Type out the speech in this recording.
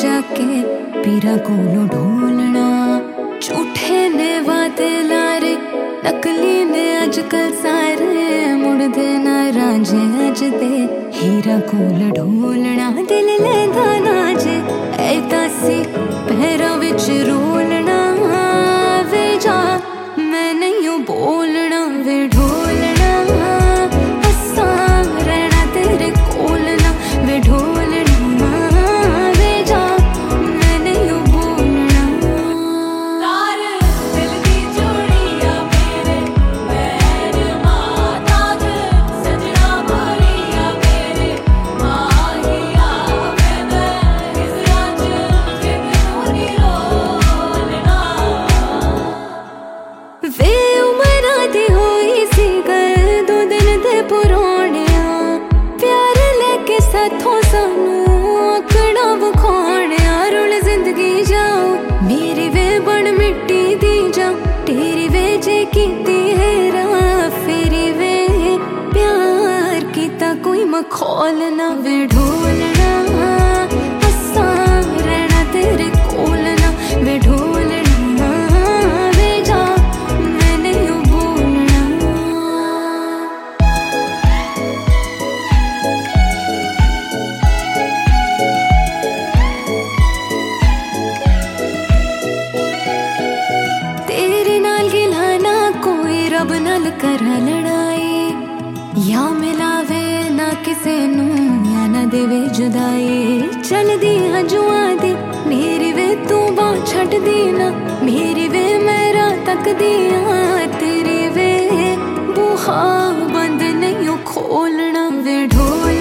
जाके पीरा कोलों ढोलना। झूठे ने वादे लारे नकली ने अजकल सारे मुड़दे ना रांझे अज दे हीरा कोल ढोलना। दिल लेंदा नाज ऐ तासी पैरां विच रोलना। वे जा मैं नहीं बोलना वे ढोलना। हस्सा रहना तेरे कोल ना वे ढोलना। वे जा मैं नहीं बोलना। तार दिल दी जोड़िया मेरे पैर माताग सजना भरिया मेरे माहिया मैं हिजरा च कितनी रोलना। वे उमरा दी होई सी गल दो दिन दे पुराणिया। प्यार लेके साथों सानू आकड़ा बखाणिया। रुल जिंदगी जाओ मेरी वे बन मिट्टी दी जाओ। तेरी वे जे कीती हेरा फेरी वे प्यार कीता कोई मखौल ना वे ढोलना। हस्सा रहना तेरे कोल ना वे ढोलना। वे जा मैं नहीं बोलना। तेरे नाल गिलाना कोई रब नाल करा लड़ाई। या मिलावे ना किसे नू या ना देवे जुदाई। चलदी हजुआ दी मेरी वे तू बाह छट दी ना। मेरी वे मेरा तक दिया तेरी वे बुहा बंद नहीं खोलना वे ढोल